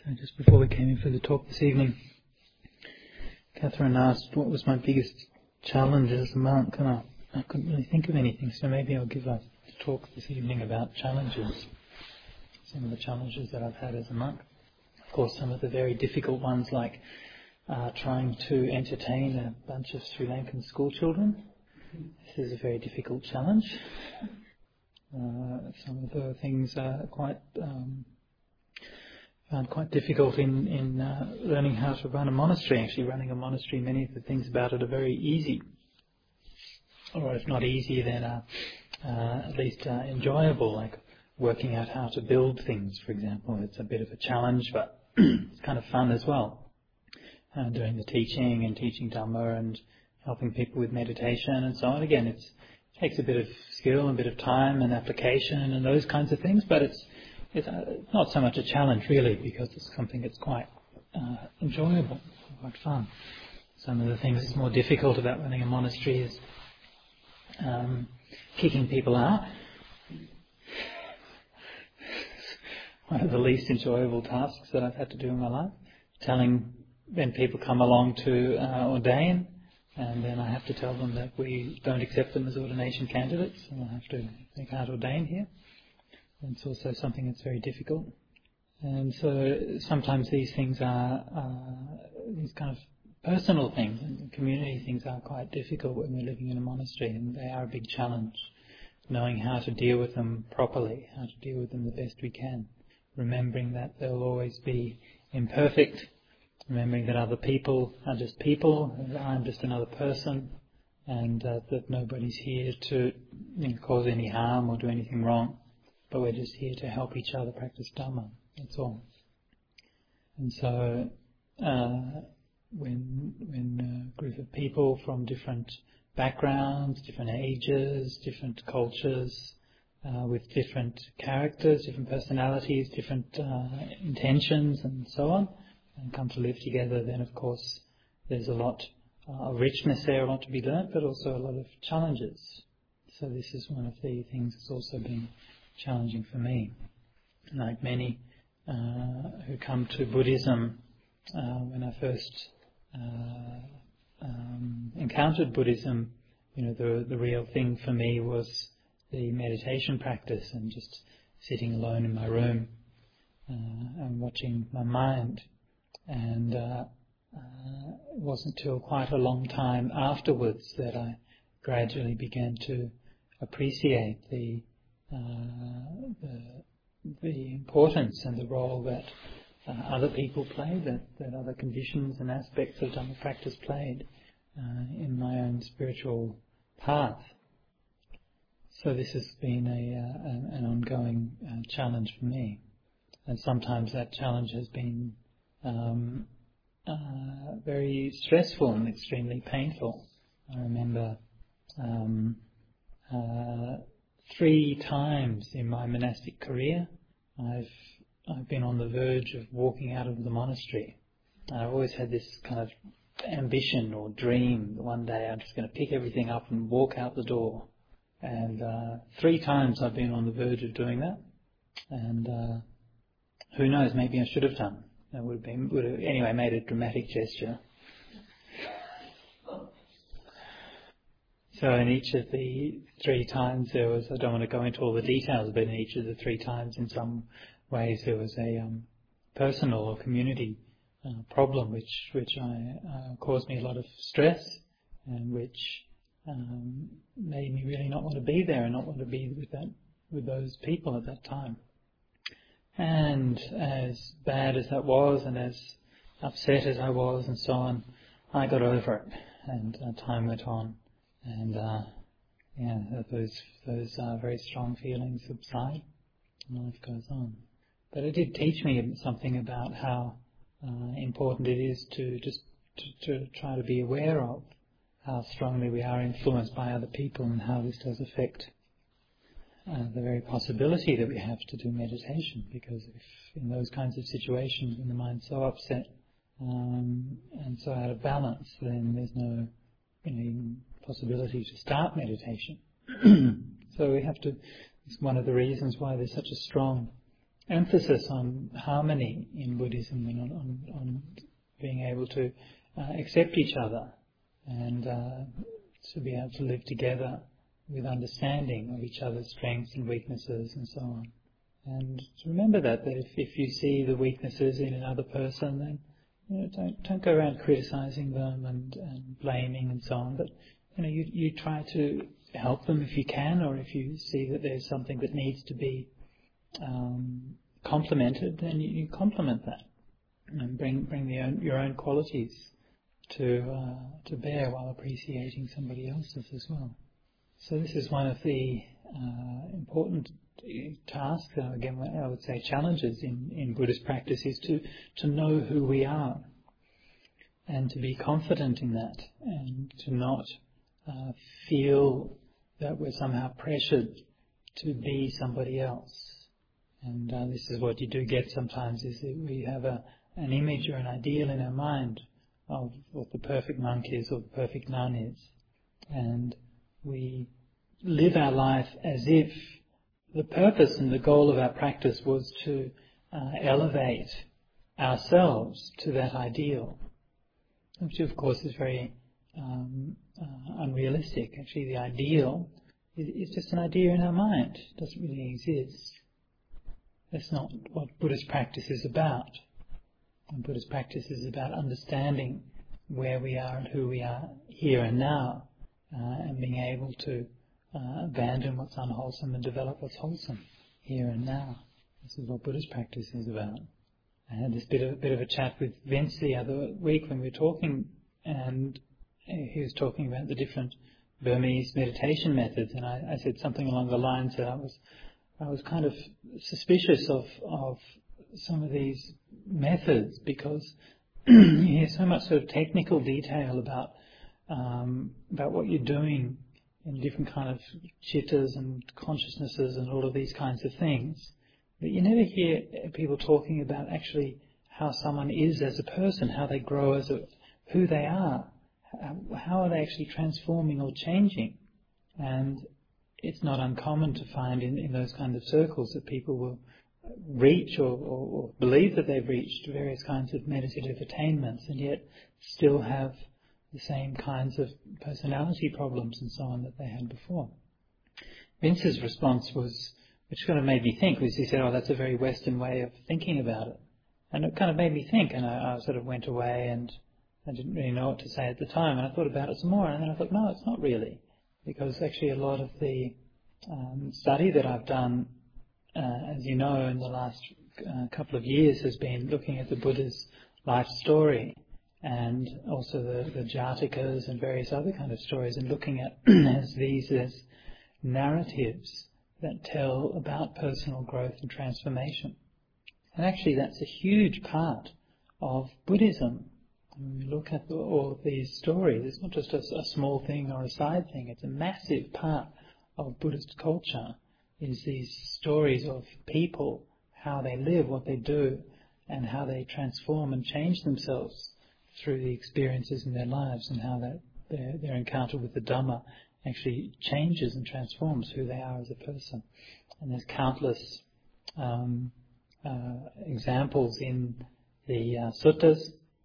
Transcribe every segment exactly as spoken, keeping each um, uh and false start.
So just before we came in for the talk this evening, Catherine asked what was my biggest challenge as a monk, and I, I couldn't really think of anything, so maybe I'll give a talk this evening about challenges, some of the challenges that I've had as a monk. Of course, some of the very difficult ones, like uh, trying to entertain a bunch of Sri Lankan school children. This is a very difficult challenge. Uh, some of the things are quite um, found quite difficult in, in uh, learning how to run a monastery. Actually, running a monastery, many of the things about it are very easy. Or if not easy, then uh, uh, at least uh, enjoyable, like working out how to build things, for example. It's a bit of a challenge, but it's kind of fun as well. Uh, doing the teaching and teaching Dhamma and helping people with meditation and so on. Again, it's, it takes a bit of skill and a bit of time and application and those kinds of things, but it's It's uh, not so much a challenge really, because it's something that's quite uh, enjoyable, quite fun. Some of the things that's more difficult about running a monastery is um, kicking people out. One of the least enjoyable tasks that I've had to do in my life. Telling when people come along to uh, ordain, and then I have to tell them that we don't accept them as ordination candidates, and I have to, they can't ordain here. It's also something that's very difficult. And so sometimes these things are, uh, these kind of personal things and community things are quite difficult when we're living in a monastery, and they are a big challenge. Knowing how to deal with them properly, how to deal with them the best we can. Remembering that they'll always be imperfect. Remembering that other people are just people, and I'm just another person, and uh, that nobody's here to, you know, cause any harm or do anything wrong. But we're just here to help each other practice Dhamma, that's all. And so uh, when when a group of people from different backgrounds, different ages, different cultures, uh, with different characters, different personalities, different uh, intentions and so on, and come to live together, then of course there's a lot uh, of richness there, a lot to be learnt, but also a lot of challenges. So this is one of the things that's also been challenging for me. Like many uh, who come to Buddhism, uh, when I first uh, um, encountered Buddhism, you know, the the real thing for me was the meditation practice and just sitting alone in my room uh, and watching my mind. And uh, uh, it wasn't till quite a long time afterwards that I gradually began to appreciate the Uh, the, the importance and the role that uh, other people played, that, that other conditions and aspects of Dhamma practice played uh, in my own spiritual path. So this has been a, uh, an ongoing uh, challenge for me. And sometimes that challenge has been um, uh, very stressful and extremely painful. I remember um, uh, Three times in my monastic career, I've I've been on the verge of walking out of the monastery. I've always had this kind of ambition or dream that one day I'm just going to pick everything up and walk out the door. And uh, three times I've been on the verge of doing that. And uh, who knows? Maybe I should have done. That would have been would have anyway made a dramatic gesture. So in each of the three times there was, I don't want to go into all the details, but in each of the three times in some ways there was a um, personal or community uh, problem which which I, uh, caused me a lot of stress and which um, made me really not want to be there and not want to be with that with those people at that time. And as bad as that was and as upset as I was and so on, I got over it and uh, time went on. And uh, yeah, those those uh, very strong feelings subside, and life goes on. But it did teach me something about how uh, important it is to just to, to try to be aware of how strongly we are influenced by other people and how this does affect uh, the very possibility that we have to do meditation. Because if in those kinds of situations when the mind's so upset um, and so out of balance, then there's no, you know, even possibility to start meditation. So we have to, it's one of the reasons why there's such a strong emphasis on harmony in Buddhism and on, on, on being able to uh, accept each other and uh, to be able to live together with understanding of each other's strengths and weaknesses and so on. And to remember that, that if, if you see the weaknesses in another person, then you know, don't don't go around criticizing them and, and blaming and so on, but you know, you, you try to help them if you can, or if you see that there's something that needs to be um, complemented, then you, you complement that and bring bring the own, your own qualities to uh, to bear while appreciating somebody else's as well. So this is one of the uh, important tasks, uh, again I would say challenges in, in Buddhist practice, is to, to know who we are and to be confident in that and to not uh, feel that we're somehow pressured to be somebody else. And uh, this is what you do get sometimes, is that we have a, an image or an ideal in our mind of what the perfect monk is or the perfect nun is. And we live our life as if the purpose and the goal of our practice was to uh, elevate ourselves to that ideal, which of course is very um, uh, unrealistic. Actually, the ideal is, is just an idea in our mind. It doesn't really exist. That's not what Buddhist practice is about. And Buddhist practice is about understanding where we are and who we are here and now, uh, and being able to Uh, abandon what's unwholesome and develop what's wholesome here and now. This is what Buddhist practice is about. I had this bit of, bit of a chat with Vince the other week when we were talking, and he was talking about the different Burmese meditation methods, and I, I said something along the lines that I was I was kind of suspicious of of some of these methods, because you hear so much sort of technical detail about um, about what you're doing in different kind of chittas and consciousnesses and all of these kinds of things, but you never hear people talking about actually how someone is as a person, how they grow as a, who they are, how are they actually transforming or changing. And it's not uncommon to find in, in those kind of circles that people will reach or, or, or believe that they've reached various kinds of meditative attainments and yet still have the same kinds of personality problems and so on that they had before. Vince's response was, which kind of made me think, was he said, oh, that's a very Western way of thinking about it. And it kind of made me think, and I, I sort of went away and I didn't really know what to say at the time, and I thought about it some more, and then I thought, no, it's not really. Because actually a lot of the um, study that I've done, uh, as you know, in the last uh, couple of years has been looking at the Buddha's life story, and also the, the Jatakas and various other kind of stories, and looking at as these as narratives that tell about personal growth and transformation. And actually that's a huge part of Buddhism. When we look at the, all of these stories, it's not just a, a small thing or a side thing, it's a massive part of Buddhist culture, is these stories of people, how they live, what they do, and how they transform and change themselves through the experiences in their lives, and how that their, their encounter with the Dhamma actually changes and transforms who they are as a person. And there's countless um, uh, examples in the uh, suttas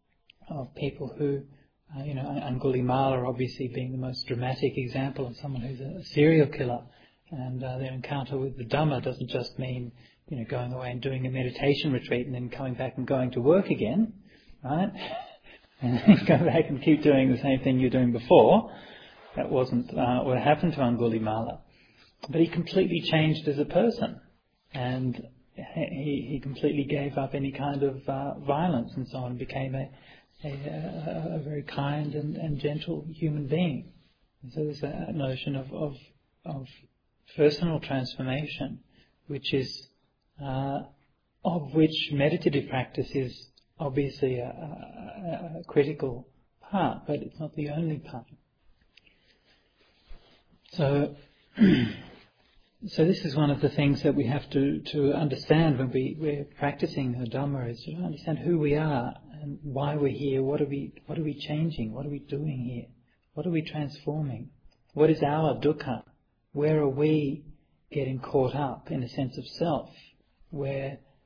of people who, uh, you know, Angulimala obviously being the most dramatic example of someone who's a serial killer, and uh, their encounter with the Dhamma doesn't just mean, you know, going away and doing a meditation retreat and then coming back and going to work again, right? And go back and keep doing the same thing you're doing before. That wasn't uh, what happened to Angulimala. But he completely changed as a person, and he, he completely gave up any kind of uh, violence and so on, and became a, a, a, a very kind and, and gentle human being. And so there's a notion of, of, of personal transformation, which is uh, of which meditative practice is obviously a, a, a critical part, but it's not the only part. So, so this is one of the things that we have to, to understand when we, we're practicing the Dhamma, is to understand who we are and why we're here. What are we, what are we changing? What are we doing here? What are we transforming? What is our dukkha? Where are we getting caught up in a sense of self, where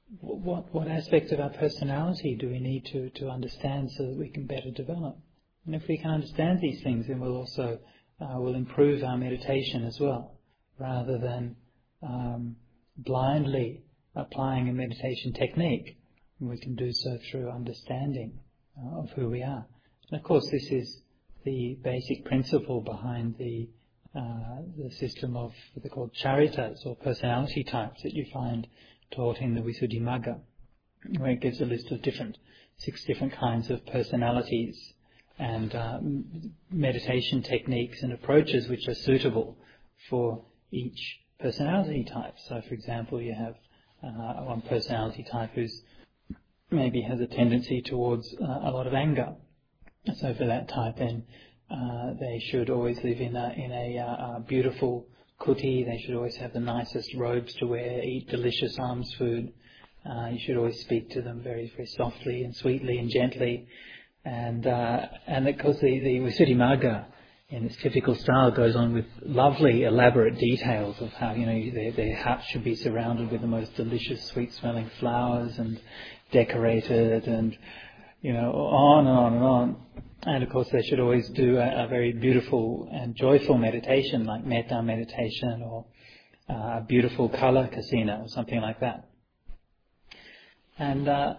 what what aspects of our personality do we need to, to understand so that we can better develop? And if we can understand these things, then we'll also uh, will improve our meditation as well, rather than um, blindly applying a meditation technique. We can do so through understanding uh, of who we are. And of course, this is the basic principle behind the uh, the system of what they call charitas, or personality types, that you find taught in the Visuddhimagga, where it gives a list of different six different kinds of personalities and uh, meditation techniques and approaches which are suitable for each personality type. So, for example, you have uh, one personality type who's maybe has a tendency towards uh, a lot of anger. So, for that type, then uh, they should always live in a in a, uh, a beautiful kuti. They should always have the nicest robes to wear, eat delicious alms food. Uh, you should always speak to them very, very softly and sweetly and gently. And uh, and of course, the the Visuddhimagga, in its typical style, goes on with lovely, elaborate details of how, you know, their, their hut should be surrounded with the most delicious, sweet-smelling flowers and decorated, and, you know, on and on and on. And of course, they should always do a, a very beautiful and joyful meditation, like metta meditation, or uh, a beautiful colour kasina, or something like that. And uh,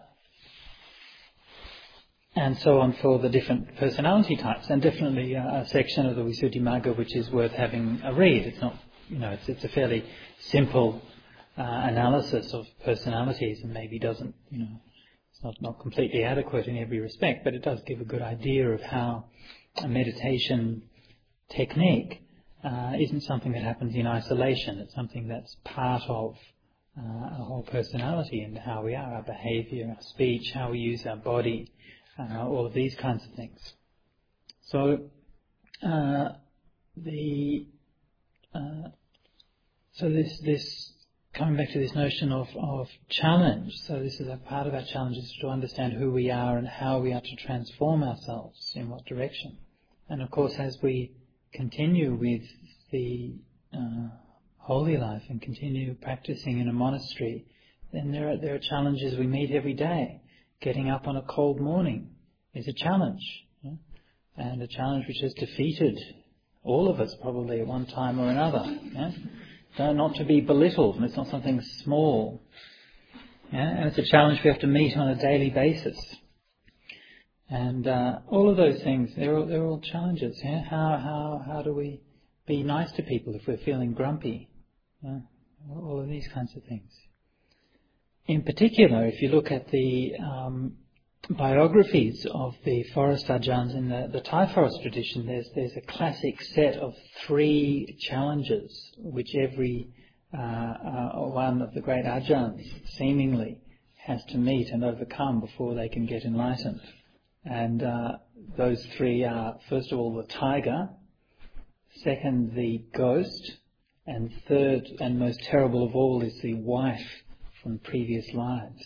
and so on for the different personality types, and definitely a, a section of the Visuddhimagga which is worth having a read. It's not, you know, it's it's a fairly simple uh, analysis of personalities, and maybe doesn't, you know, it's not not completely adequate in every respect, but it does give a good idea of how a meditation technique uh, isn't something that happens in isolation. It's something that's part of uh, our whole personality, and how we are, our behaviour, our speech, how we use our body. Uh, all of these kinds of things. So uh, the uh, so this this coming back to this notion of, of challenge. So this is a part of our challenge, is to understand who we are and how we are to transform ourselves, in what direction. And of course, as we continue with the uh, holy life and continue practicing in a monastery, then there are there are challenges we meet every day. Getting up on a cold morning is a challenge, yeah? And a challenge which has defeated all of us probably at one time or another. Yeah? So not to be belittled, and it's not something small. Yeah? And it's a challenge we have to meet on a daily basis. And uh, all of those things, they're all, they're all challenges. Yeah? How how how do we be nice to people if we're feeling grumpy? Yeah? All of these kinds of things. In particular, if you look at the um, biographies of the forest ajahns in the, the Thai forest tradition, there's there's a classic set of three challenges which every uh, uh, one of the great ajahns seemingly has to meet and overcome before they can get enlightened. And uh, those three are, first of all, the tiger, second, the ghost, and third, and most terrible of all, is the wife from previous lives.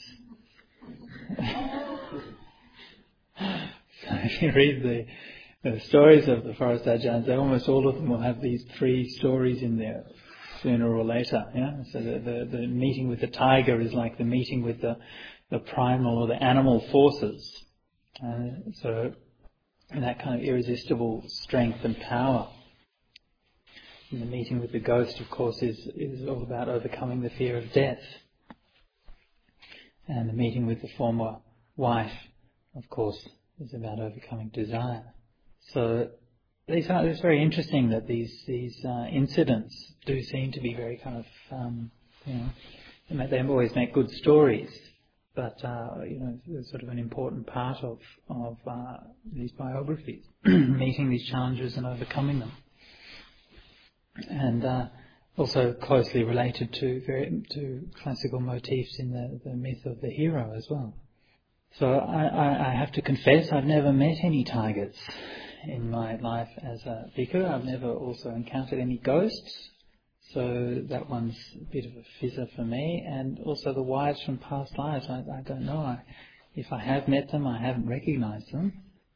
So if you read the, the stories of the forest ajahns, almost all of them will have these three stories in there, sooner or later. Yeah. So the, the the meeting with the tiger is like the meeting with the the primal or the animal forces. Uh, so that kind of irresistible strength and power. And the meeting with the ghost, of course, is is all about overcoming the fear of death. And the meeting with the former wife, of course, is about overcoming desire. So these are, it's very interesting that these these uh, incidents do seem to be very kind of, um, you know, they, make, they always make good stories, but uh, you know, it's sort of an important part of of uh, these biographies, meeting these challenges and overcoming them, and. Uh, Also closely related to very, to classical motifs in the, the myth of the hero as well. So I, I, I have to confess, I've never met any tigers in my life as a bhikkhu. I've never also encountered any ghosts, so that one's a bit of a fizzer for me. And also the wives from past lives, I, I don't know. I, if I have met them, I haven't recognised them.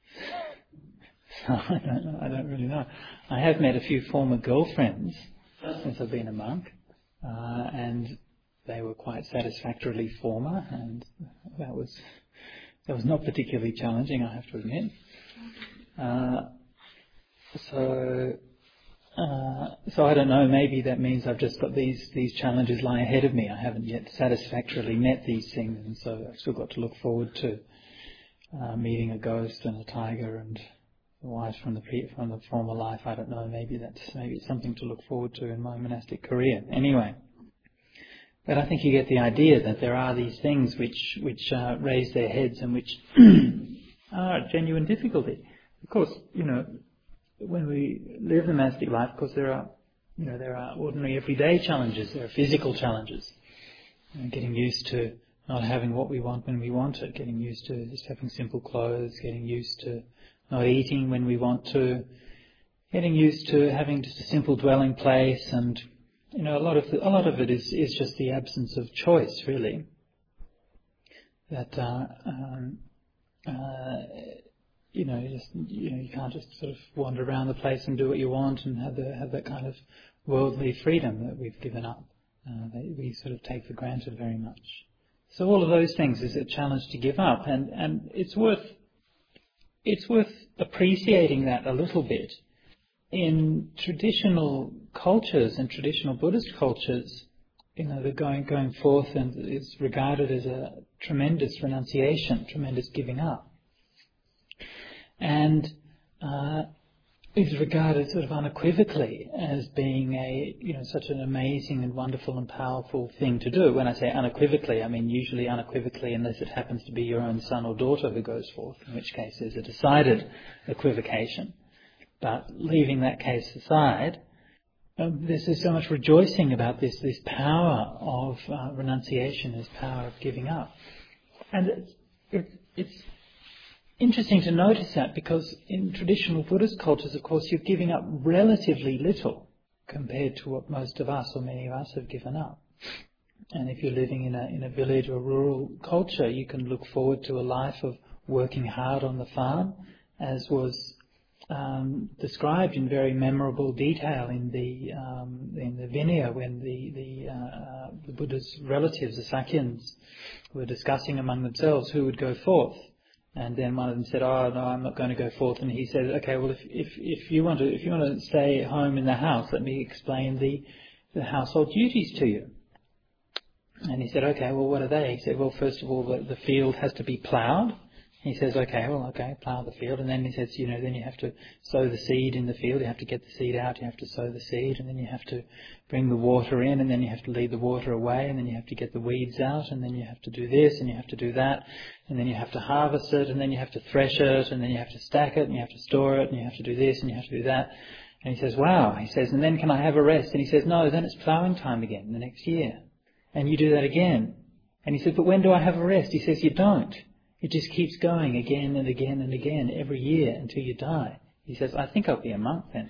So I don't know. I don't really know. I have met a few former girlfriends since I've been a monk, uh, and they were quite satisfactorily former, and that was that was not particularly challenging, I have to admit. Uh, so, uh, so I don't know. Maybe that means I've just got these these challenges lying ahead of me. I haven't yet satisfactorily met these things, and so I've still got to look forward to uh, meeting a ghost and a tiger and a wife from the pre- from the former life. I don't know. Maybe that's maybe it's something to look forward to in my monastic career. Anyway. But I think you get the idea that there are these things which which uh, raise their heads and which are a genuine difficulty. Of course, you know, when we live the monastic life, of course, there are, you know, there are ordinary everyday challenges. There are physical challenges. You know, getting used to not having what we want when we want it. Getting used to just having simple clothes. Getting used to not eating when we want to. Getting used to having just a simple dwelling place, and you know, a lot of the, a lot of it is, is just the absence of choice, really. That uh, um, uh, you know, you just you know, you can't just sort of wander around the place and do what you want and have the have that kind of worldly freedom that we've given up. Uh, that we sort of take for granted very much. So all of those things is a challenge to give up, and, and it's worth it's worth appreciating that a little bit. In traditional cultures and traditional Buddhist cultures, you know, the going going forth and is regarded as a tremendous renunciation, tremendous giving up, and uh, is regarded sort of unequivocally as being a you know such an amazing and wonderful and powerful thing to do. When I say unequivocally, I mean usually unequivocally, unless it happens to be your own son or daughter who goes forth, in which case there's a decided equivocation. But leaving that case aside, um, there's, there's so much rejoicing about this, this power of uh, renunciation, this power of giving up. And it's, it, it's interesting to notice that, because in traditional Buddhist cultures, of course, you're giving up relatively little compared to what most of us or many of us have given up. And if you're living in a, in a village or rural culture, you can look forward to a life of working hard on the farm, as was Um, described in very memorable detail in the um, in the Vinaya, when the the, uh, the Buddha's relatives, the Sakyans, were discussing among themselves who would go forth, and then one of them said, "Oh no, I'm not going to go forth." And he said, "Okay, well if if, if you want to if you want to stay at home in the house, let me explain the the household duties to you." And he said, "Okay, well what are they?" He said, "Well, first of all, the, the field has to be ploughed." He says, okay, well, okay, plough the field. And then he says, you know, then you have to sow the seed in the field. You have to get the seed out. You have to sow the seed. And then you have to bring the water in. And then you have to lead the water away. And then you have to get the weeds out. And then you have to do this. And you have to do that. And then you have to harvest it. And then you have to thresh it. And then you have to stack it. And you have to store it. And you have to do this. And you have to do that. And he says, wow. He says, and then can I have a rest? And he says, no, then it's ploughing time again the next year. And you do that again. And he says, but when do I have a rest? He says, you don't. It just keeps going again and again and again every year until you die. He says, I think I'll be a monk then.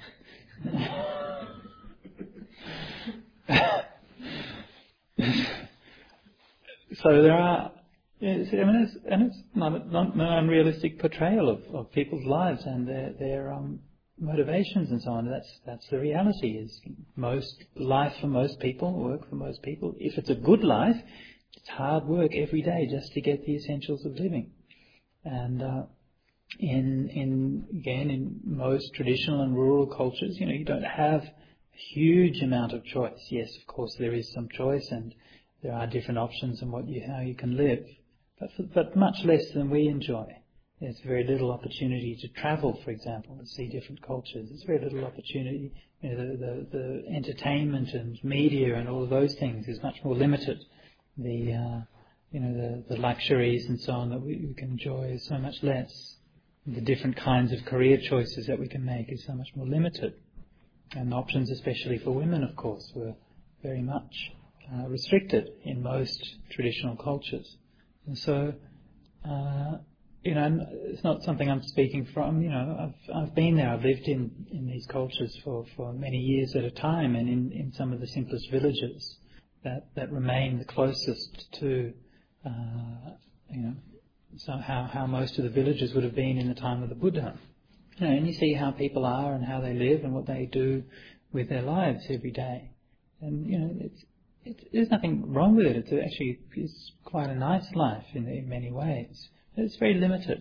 So there are, I mean, it's, and it's not, not an unrealistic portrayal of, of people's lives and their, their um, motivations and so on. That's that's the reality. Is most life for most people, work for most people. If it's a good life, it's hard work every day just to get the essentials of living. And uh, in in again in most traditional and rural cultures, you know, you don't have a huge amount of choice. Yes, of course there is some choice, and there are different options on what you how you can live, but for, but much less than we enjoy. There's very little opportunity to travel, for example, to see different cultures. There's very little opportunity. You know, the, the the entertainment and media and all of those things is much more limited. The uh, you know the, the luxuries and so on that we, we can enjoy is so much less. The different kinds of career choices that we can make is so much more limited, and options, especially for women, of course, were very much uh, restricted in most traditional cultures. And so, uh, you know, it's not something I'm speaking from. You know, I've I've been there. I've lived in, in these cultures for, for many years at a time, and in, in some of the simplest villages that, that remain the closest to, uh, you know, so how, how most of the villages would have been in the time of the Buddha. You know, and you see how people are and how they live and what they do with their lives every day. And, you know, it's it, there's nothing wrong with it. It's actually it's quite a nice life in, in many ways. It's very limited.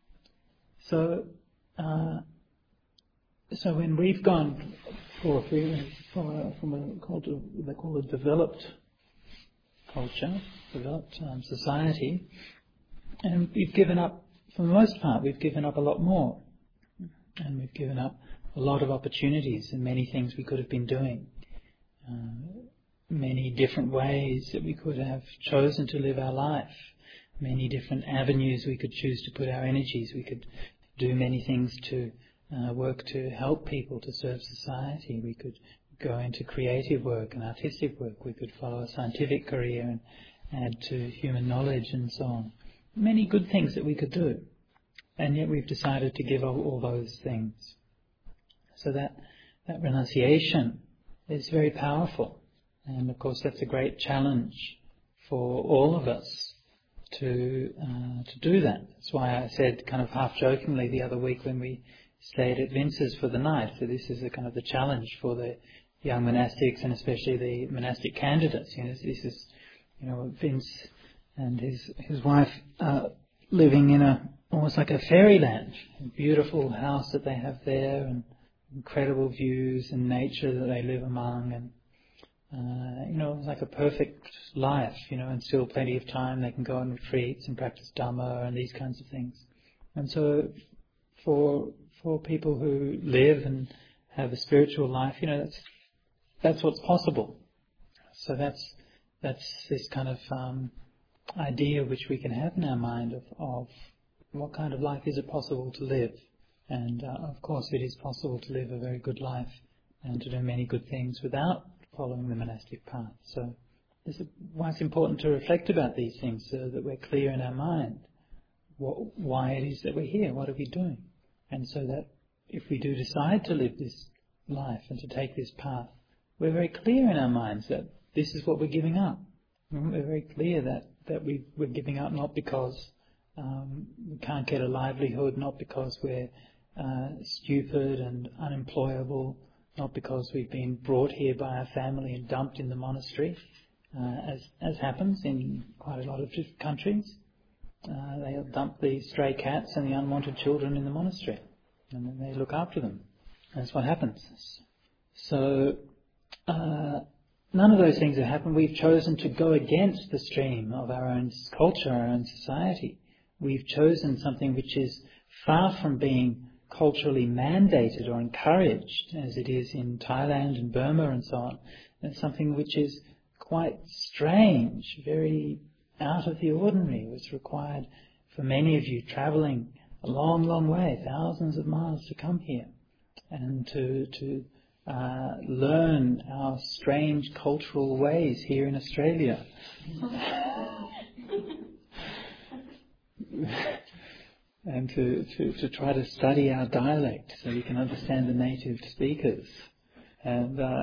So, uh, so when we've gone for, from a, from a called a, they call it developed culture, developed um, society, and we've given up, for the most part, we've given up a lot more, and we've given up a lot of opportunities and many things we could have been doing, uh, many different ways that we could have chosen to live our life, many different avenues we could choose to put our energies. We could do many things to uh, work to help people, to serve society. We could go into creative work and artistic work. We could follow a scientific career and add to human knowledge and so on. Many good things that we could do. And yet we've decided to give up all those things. So that, that renunciation is very powerful. And of course that's a great challenge for all of us to uh, to do that. That's why I said kind of half jokingly the other week when we stayed at Vince's for the night, so this is a kind of the challenge for the young monastics and especially the monastic candidates. You know, this is, you know, Vince and his his wife uh, living in a almost like a fairyland, a beautiful house that they have there and incredible views and nature that they live among, and uh, you know, it's like a perfect life, you know, and still plenty of time. They can go on retreats and practice Dhamma and these kinds of things. And so for for people who live and have a spiritual life, you know, that's that's what's possible. So that's that's this kind of um, idea which we can have in our mind of, of what kind of life is it possible to live. And uh, of course it is possible to live a very good life and to do many good things without following the monastic path. So this is why it's important to reflect about these things, so that we're clear in our mind what, why it is that we're here, what are we doing. And so that if we do decide to live this life and to take this path, we're very clear in our minds that this is what we're giving up. We're very clear that, that we, we're giving up not because um, we can't get a livelihood, not because we're uh, stupid and unemployable, not because we've been brought here by our family and dumped in the monastery, uh, as as happens in quite a lot of different countries. Uh, they dump the stray cats and the unwanted children in the monastery, and then they look after them. That's what happens. So uh, none of those things have happened. We've chosen to go against the stream of our own culture, our own society. We've chosen something which is far from being culturally mandated or encouraged, as it is in Thailand and Burma and so on. It's something which is quite strange, very out of the ordinary. It was required for many of you travelling a long, long way, thousands of miles to come here and to to uh, learn our strange cultural ways here in Australia. And to, to, to try to study our dialect so we can understand the native speakers. And uh,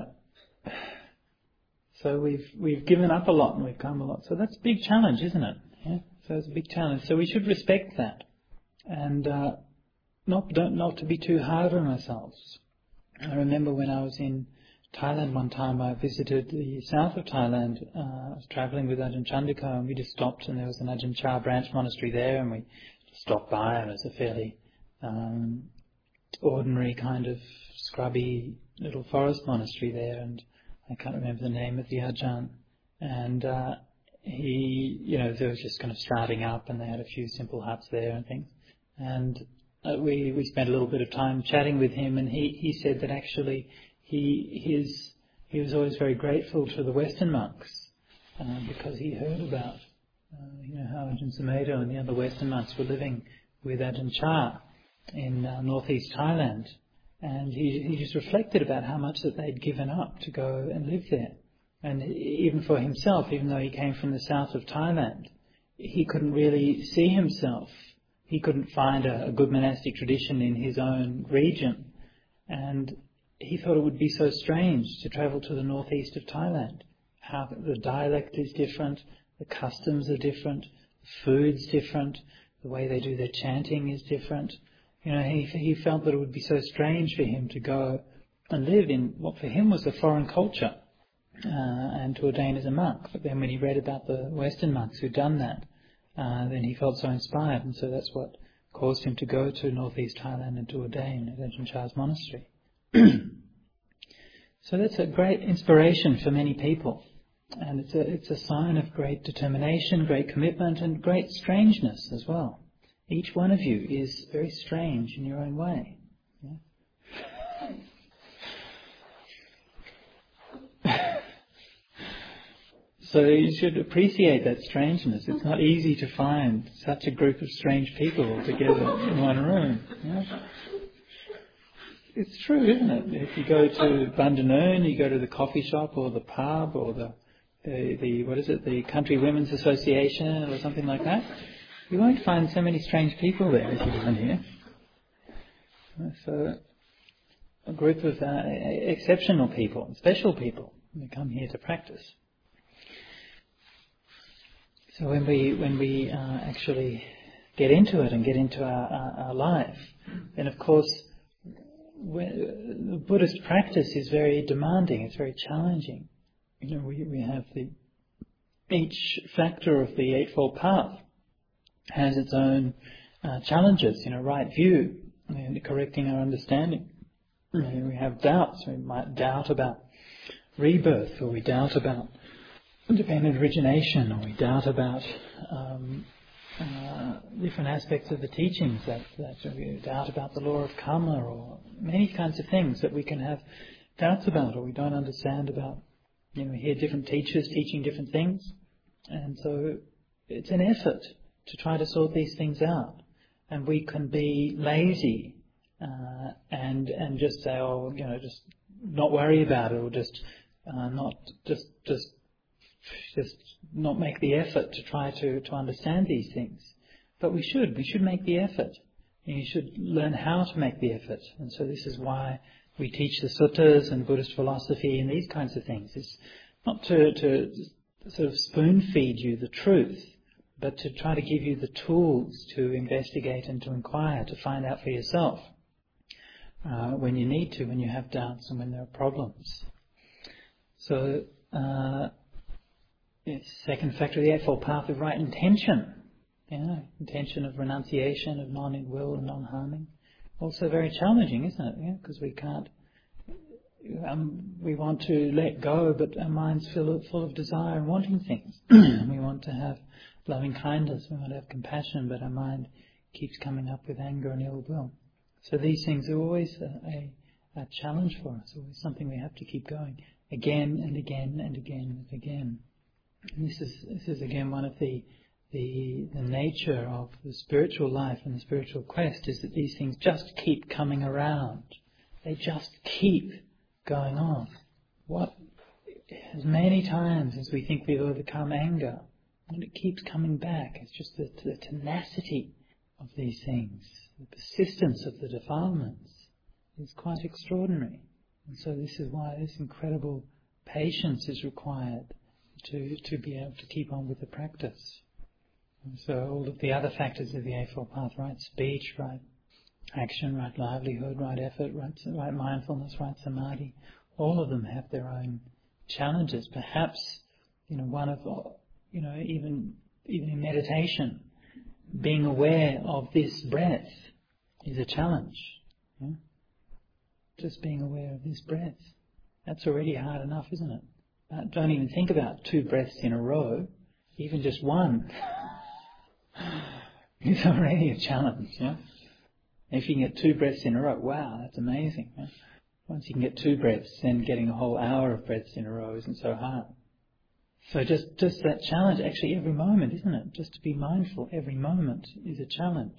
so we've we've given up a lot and we've come a lot. So that's a big challenge, isn't it? Yeah? So it's a big challenge. So we should respect that and uh, not don't not to be too hard on ourselves. I remember when I was in Thailand one time, I visited the south of Thailand. Uh, I was travelling with Ajahn Chandika, and we just stopped, and there was an Ajahn Chah branch monastery there, and we stopped by, and it was a fairly um, ordinary kind of scrubby little forest monastery there, and I can't remember the name of the Ajahn. And uh, he, you know, they was just kind of starting up, and they had a few simple huts there and things. And uh, we we spent a little bit of time chatting with him, and he, he said that actually he his he was always very grateful to the Western monks uh, because he heard about uh, you know how Ajahn Sumedho and the other Western monks were living with Ajahn Chah in uh, northeast Thailand, and he he just reflected about how much that they'd given up to go and live there. And even for himself, even though he came from the south of Thailand, he couldn't really see himself. He couldn't find a, a good monastic tradition in his own region. And he thought it would be so strange to travel to the northeast of Thailand. How the dialect is different, the customs are different, the food's different, the way they do their chanting is different. You know, he he felt that it would be so strange for him to go and live in what for him was a foreign culture. uh, and to ordain as a monk. But then when he read about the Western monks who'd done that, uh, then he felt so inspired, and so that's what caused him to go to northeast Thailand and to ordain at Ajahn Chah's monastery. So that's a great inspiration for many people, and it's a, it's a sign of great determination, great commitment, and great strangeness as well. Each one of you is very strange in your own way. Yeah? So you should appreciate that strangeness. It's not easy to find such a group of strange people together in one room. Yeah? It's true, isn't it? If you go to Bandanoon, you go to the coffee shop or the pub or the, the, the what is it, the Country Women's Association or something like that, you won't find so many strange people there as you find here. So a group of uh, exceptional people, special people, who come here to practice. So when we when we uh, actually get into it and get into our, our, our life, then of course the Buddhist practice is very demanding. It's very challenging. You know, we we have the each factor of the Eightfold Path has its own uh, challenges. You know, right view and correcting our understanding. You know, we have doubts. We might doubt about rebirth, or we doubt about dependent origination, or we doubt about um, uh, different aspects of the teachings, that, that we doubt about the law of karma, or many kinds of things that we can have doubts about, or we don't understand about. You know, we hear different teachers teaching different things, and so it's an effort to try to sort these things out. And we can be lazy uh, and and just say, oh, you know, just not worry about it, or just uh, not just just. Just not make the effort to try to, to understand these things. But we should. We should make the effort. And you should learn how to make the effort. And so this is why we teach the suttas and Buddhist philosophy and these kinds of things. It's not to, to sort of spoon feed you the truth, but to try to give you the tools to investigate and to inquire, to find out for yourself uh, when you need to, when you have doubts and when there are problems. So, uh, Yes, second factor of the Eightfold Path of right intention. Yeah, intention of renunciation, of non-ill will and non-harming. Also very challenging, isn't it? Yeah, because we can't, um, we want to let go, but our mind's full of, full of desire and wanting things. We want to have loving kindness, we want to have compassion, but our mind keeps coming up with anger and ill will. So these things are always a, a, a challenge for us, always something we have to keep going again and again and again and again. And this is this is again one of the, the the nature of the spiritual life and the spiritual quest, is that these things just keep coming around. They just keep going on. What as many times as we think we've overcome anger, and it keeps coming back. It's just the, the tenacity of these things, the persistence of the defilements is quite extraordinary. And so this is why this incredible patience is required to, to be able to keep on with the practice. And so all of the other factors of the Eightfold Path, right speech, right action, right livelihood, right effort, right, right mindfulness, right samadhi, all of them have their own challenges. Perhaps, you know, one of, you know, even even in meditation, being aware of this breath is a challenge. Yeah? Just being aware of this breath. That's already hard enough, isn't it? Uh, don't even think about two breaths in a row. Even just one is already a challenge. Yeah? If you can get two breaths in a row, wow, that's amazing. Yeah? Once you can get two breaths, then getting a whole hour of breaths in a row isn't so hard. So just, just that challenge, actually every moment, isn't it? Just to be mindful, every moment is a challenge.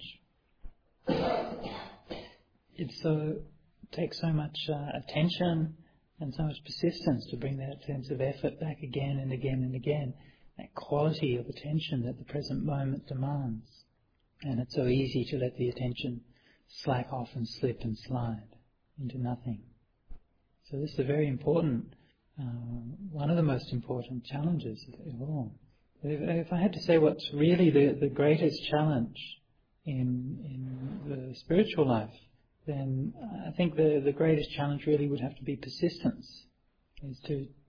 It's so, it takes so much uh, attention and so much persistence to bring that sense of effort back again and again and again. That quality of attention that the present moment demands. And it's so easy to let the attention slack off and slip and slide into nothing. So this is a very important, uh, one of the most important challenges of all. If, if I had to say what's really the, the greatest challenge in in the spiritual life, then I think the, the greatest challenge really would have to be persistence, is to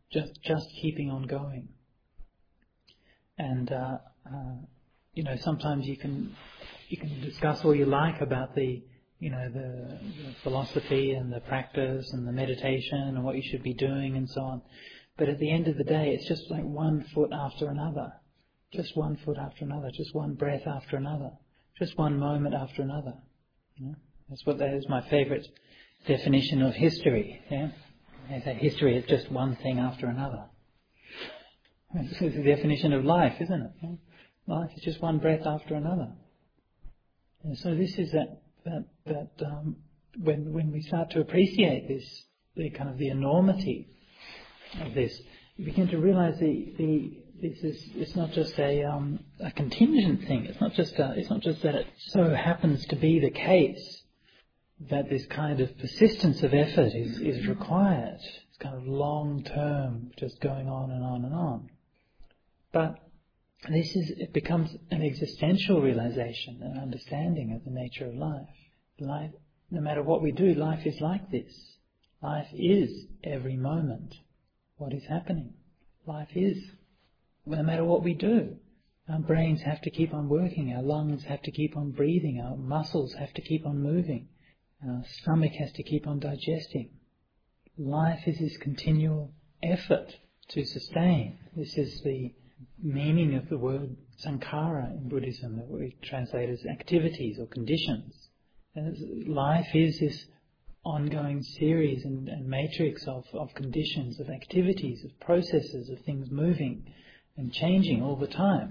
just just keeping on going. And uh, uh, you know, sometimes you can you can discuss all you like about the you know the, the philosophy and the practice and the meditation and what you should be doing and so on. But at the end of the day, it's just like one foot after another, just one foot after another, just one breath after another, just one moment after another. You know? That's what that is my favourite definition of history. Yeah, they say history is just one thing after another. It's the definition of life, isn't it? Yeah? Life is just one breath after another. And so this is that that that um, when when we start to appreciate this, the kind of the enormity of this, you begin to realise the the this is it's not just a um, a contingent thing. It's not just a, it's not just that it so happens to be the case that this kind of persistence of effort is is required. It's kind of long term, just going on and on and on. But this is it becomes an existential realization, an understanding of the nature of life. Life, no matter what we do, life is like this. Life is every moment what is happening. Life is, no matter what we do. Our brains have to keep on working, our lungs have to keep on breathing, our muscles have to keep on moving, our stomach has to keep on digesting. Life is this continual effort to sustain. This is the meaning of the word sankhara in Buddhism, that we translate as activities or conditions. And life is this ongoing series and, and matrix of, of conditions, of activities, of processes, of things moving and changing all the time.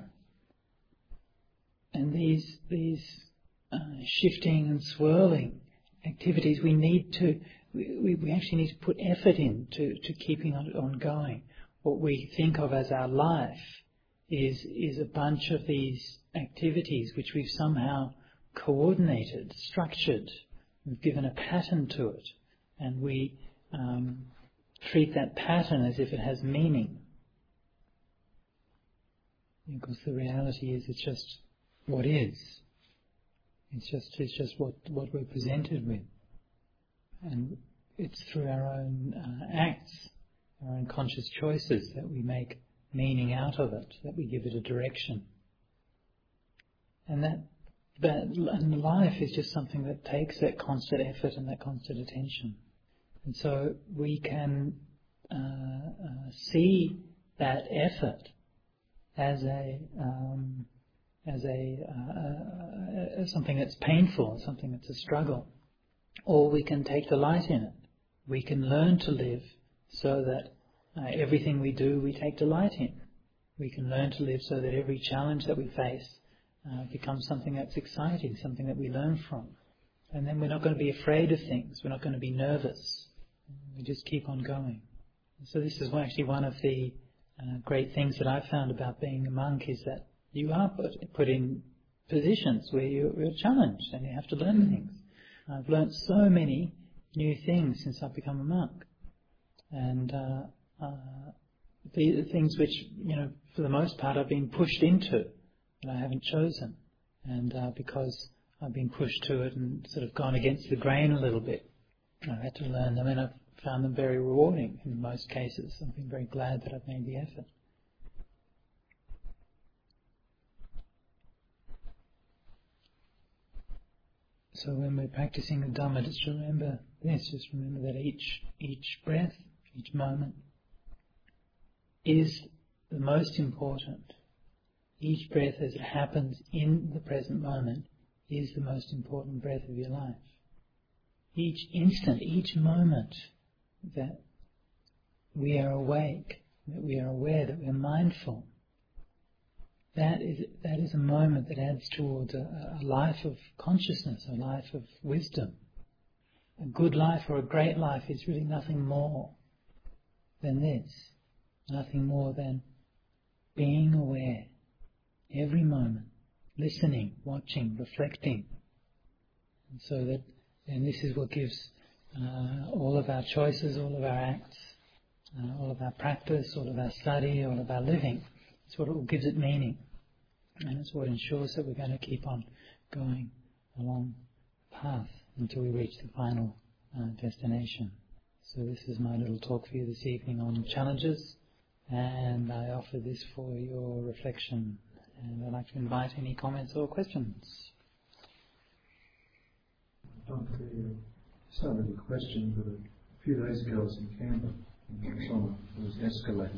And these these uh, shifting and swirling activities, we need to, we, we actually need to put effort in to, to keeping on, on going. What we think of as our life is is a bunch of these activities which we've somehow coordinated, structured. We've given a pattern to it, and we um, treat that pattern as if it has meaning. Because the reality is, it's just what is. It's just it's just what, what we're presented with, and it's through our own uh, acts, our own conscious choices, that we make meaning out of it, that we give it a direction. And that that and life is just something that takes that constant effort and that constant attention. And so we can uh, uh, see that effort as a um, as a uh, uh, something that's painful, something that's a struggle, or we can take delight in it. We can learn to live so that uh, everything we do we take delight in. We can learn to live so that every challenge that we face uh, becomes something that's exciting, something that we learn from. And then we're not going to be afraid of things. We're not going to be nervous. We just keep on going. So this is actually one of the uh, great things that I've found about being a monk, is that you are put, put in positions where you're, you're challenged and you have to learn things. I've learnt so many new things since I've become a monk. And uh, uh, the, the things which, you know, for the most part I've been pushed into, that I haven't chosen. And uh, because I've been pushed to it and sort of gone against the grain a little bit, I've had to learn them, and I've found them very rewarding in most cases. I've been very glad that I've made the effort. So when we're practicing the Dhamma, just remember this, just remember that each each breath, each moment is the most important. Each breath as it happens in the present moment is the most important breath of your life. Each instant, each moment that we are awake, that we are aware, that we are mindful, that is that is a moment that adds towards a, a life of consciousness, a life of wisdom. A good life or a great life is really nothing more than this, nothing more than being aware every moment, listening, watching, reflecting. And so that, and this is what gives uh, all of our choices, all of our acts, uh, all of our practice, all of our study, all of our living. It's what gives it meaning. And it's what ensures that we're going to keep on going along the path until we reach the final uh, destination. So this is my little talk for you this evening on challenges, and I offer this for your reflection. And I'd like to invite any comments or questions. Okay, it's not really a question, but a few days ago I was in Canberra, and I was on those escalators,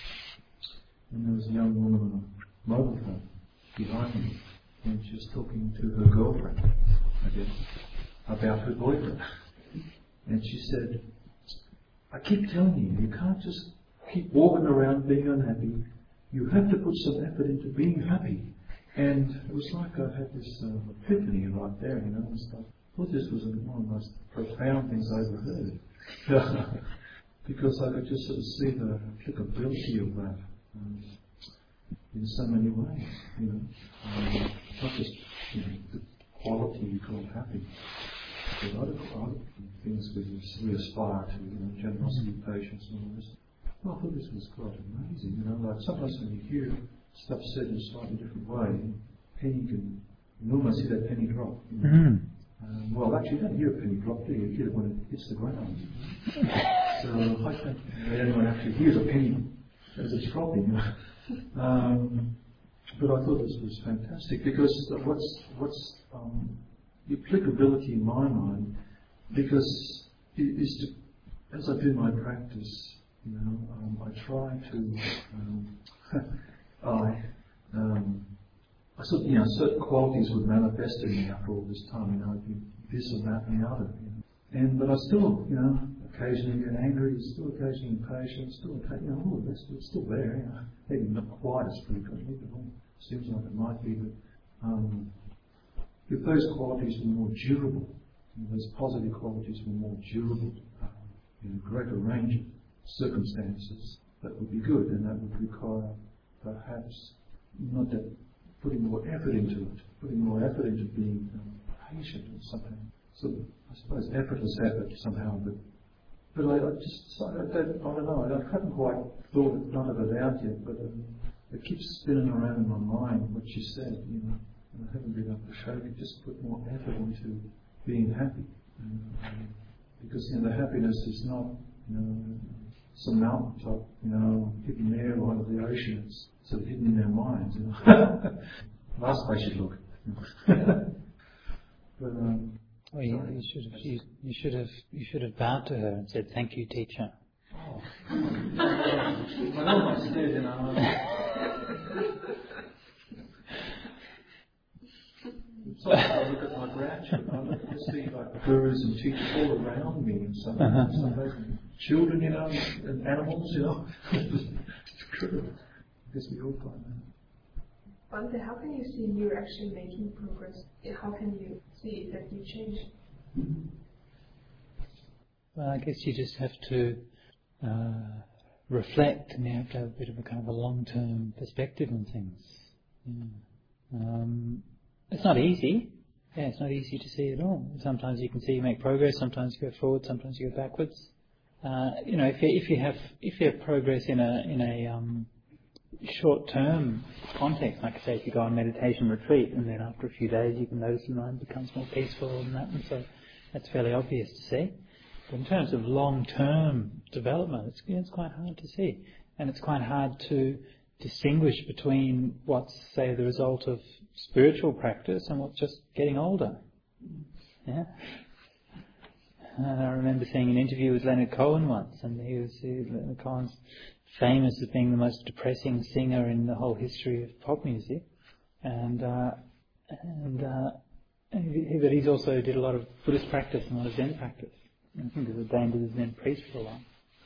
and there was a young woman on a mobile phone behind me, and she was talking to her girlfriend, I guess, about her boyfriend. And she said, I keep telling you, you can't just keep walking around being unhappy. You have to put some effort into being happy. And it was like I had this uh, epiphany right there, you know, and stuff. I thought this was one of the most profound things I ever heard. Because I could just sort of see the applicability of that um, in so many ways, you know. Um, not just, you know, the quality you call happy, but other, other things we, we aspire to, you know, generosity, patience, and all this. Well, I thought this was quite amazing, you know, like sometimes when you hear stuff said in a slightly different way, penny can, you can almost see that penny drop. You know? Mm. Um, well, actually, you don't hear a penny drop, do you? You hear it when it hits the ground. So I don't think anyone actually hears a penny as it's dropping. You know? um, but I thought this was fantastic because what's what's um, the applicability in my mind, because it is to, as I do my practice, you know, um, I try to um, I. Um, I thought, you know, certain qualities would manifest in me after all this time, you know, I'd be this and that and the other, you know. And, but I still, you know, occasionally get angry, still occasionally impatient, still, you know, all of this, it's still there, you know. Maybe not quite as frequently, but it seems like it might be, but, um, if those qualities were more durable, you know, those positive qualities were more durable, um, in a greater range of circumstances, that would be good, and that would require, perhaps, not that putting more effort into it, putting more effort into being um, patient or something. So I suppose effortless effort somehow, but but I, I just I don't, I don't know. I haven't quite thought it, none of it out yet, but um, it keeps spinning around in my mind what you said, you know. And I haven't been able to show you. Just put more effort into being happy, um, because you know the happiness is not, you know, some mountaintop, you know, hidden there or under the ocean. It's sort of hidden in their minds, you know. Last place you look. But um, well, you, you should have you, you should have you should have bowed to her and said, "Thank you, teacher." Oh, I almost did, you know. It's like I look at my grandchildren, I look to see like gurus and teachers all around me, and some, uh-huh. some children, you know, and animals, you know. It's true. I guess we all find that. Bhante, how can you see you're actually making progress? How can you see that you change? Well, I guess you just have to uh, reflect, and you have to have a bit of a kind of a long-term perspective on things. Yeah. Um, it's not easy. Yeah, it's not easy to see at all. Sometimes you can see you make progress. Sometimes you go forward. Sometimes you go backwards. Uh, you know, if you if you have if you have progress in a in a um, short-term context, like I say, if you go on meditation retreat and then after a few days you can notice your mind becomes more peaceful and that, and so that's fairly obvious to see. But in terms of long-term development, it's, it's quite hard to see, and it's quite hard to distinguish between what's, say, the result of spiritual practice and what's just getting older. Yeah. And I remember seeing an interview with Leonard Cohen once, and he was he, Leonard Cohen's famous as being the most depressing singer in the whole history of pop music, and uh, and uh, he, but he's also did a lot of Buddhist practice and a lot of Zen practice. I think he was ordained as a Zen priest for a while.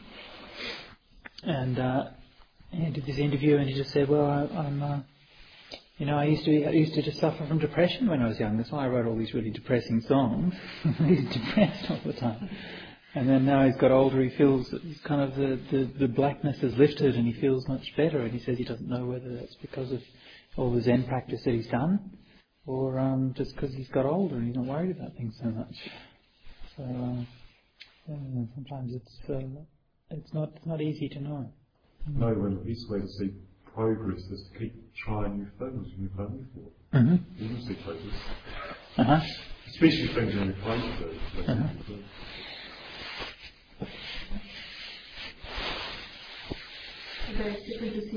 And uh, he did this interview, and he just said, "Well, I, I'm, uh, you know, I used to I used to just suffer from depression when I was young. That's why I wrote all these really depressing songs. He's depressed all the time." And then now he's got older, he feels that he's kind of the, the, the blackness has lifted and he feels much better, and he says he doesn't know whether that's because of all the Zen practice that he's done or um, just because he's got older and he's not worried about things so much. So uh, yeah, sometimes it's uh, it's not it's not easy to know. No, when the best way to see progress is to keep trying new things and you've done before. Mm-hmm. You will see progress. Uh-huh. Especially things in your place. Uh-huh.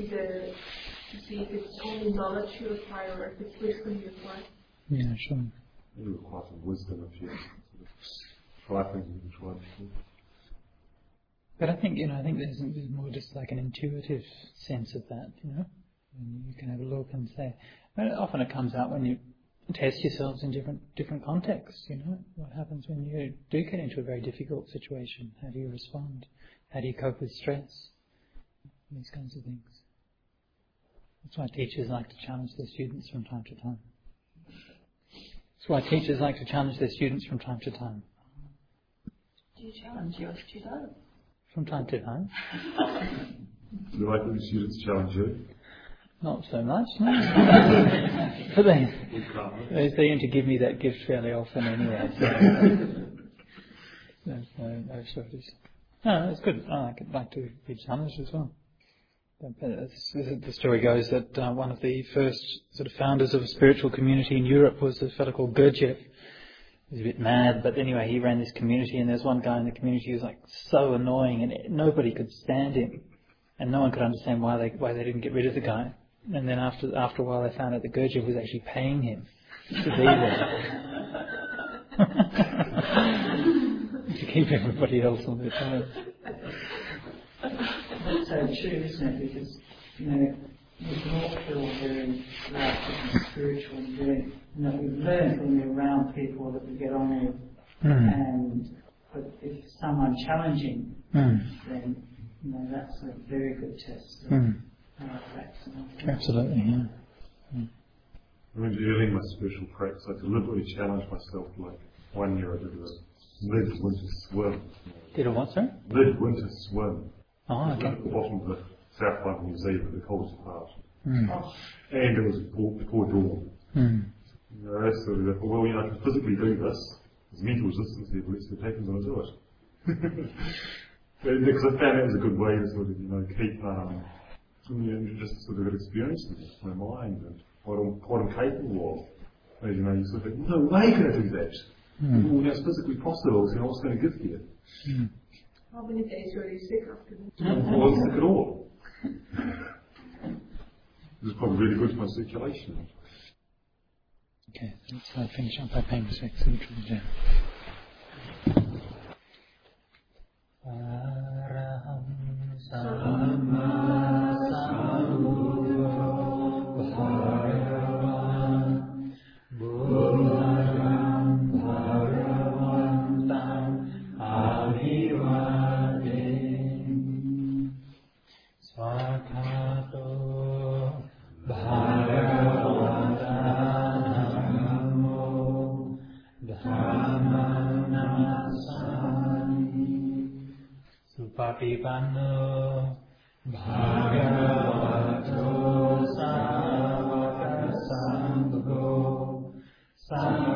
see the to see if it's only knowledge you acquire or if it's wisdom you acquire. Yeah, sure. You require some wisdom if you sort of try things you can try before. But I think, you know, I think there's, there's more just like an intuitive sense of that, you know. And you can have a look and say, but often it comes out when you test yourselves in different different contexts, you know. What happens when you do get into a very difficult situation? How do you respond? How do you cope with stress? These kinds of things. That's why teachers like to challenge their students from time to time. That's why teachers like to challenge their students from time to time. Do you challenge your students? From time to time. Do you like when the students challenge you? Not so much, no. But they, they seem to give me that gift fairly often anyway. So there's no, no shortage. No, it's good. I like, like to be challenged as well. The story goes that uh, one of the first sort of founders of a spiritual community in Europe was a fellow called Gurdjieff. He was a bit mad, but anyway, he ran this community, and there's one guy in the community who was like so annoying, and nobody could stand him, and no one could understand why they why they didn't get rid of the guy. And then after after a while, they found out that Gurdjieff was actually paying him to be there to keep everybody else on their toes. That's so true, isn't it? Because, you know, we can all feel very relaxed and spiritual and very, you know, we've learned when we're around people that we get on with. Mm. And but if someone challenging, Mm. then, you know, that's a very good test of Mm. how relaxed and all. Absolutely, yeah. Mm. When early in my spiritual practice, I deliberately challenged myself. Like one year, I did a mid-winter swim. Did a what, sir? Mid-winter swim. Oh, okay. At the bottom of the south part of New Zealand, the coldest part. Mm. And it was before, before dawn. Mm. You know, so we thought, well, you know, I can physically do this. There's mental resistance there, but let's see what happens when I do it. Because I found that was a good way to sort of, you know, keep, um, you know, just sort of experiencing my mind and what I'm, what I'm capable of. As you know, you sort of think, no way can I do that. Mm. Well, that's physically possible, so you know, what's going to give here? Mm. How many days were you sick after that? I wasn't sick at all. It was probably really good for my circulation. Okay, let's uh, finish up by paying respect to the Truth. Araham Samma Sambuddho Bhagavan Buddham Bhagavantam Abhivadin Swakato Bhagavatanamo Dhammam Namasami Supatipanno Bhagavato Savaka Sangho Sangho